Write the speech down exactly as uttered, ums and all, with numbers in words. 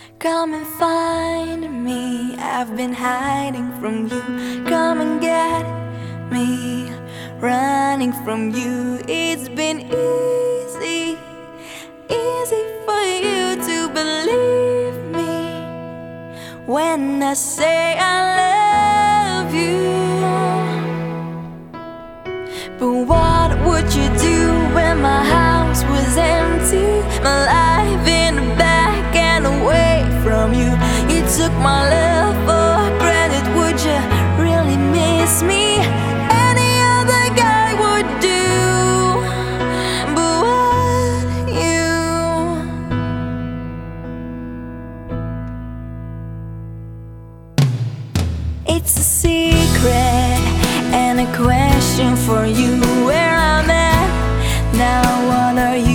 Come and find me, I've been hiding from you. Come and get me, running from you. It's been easy, easy for you to believe me when I say I love you. But what would you do when my house was empty, my life in the back and away from you? You took my love for granted. Would you really miss me? Any other guy would do, but what you? It's a secret and a question for you. Where I'm at now, what are you?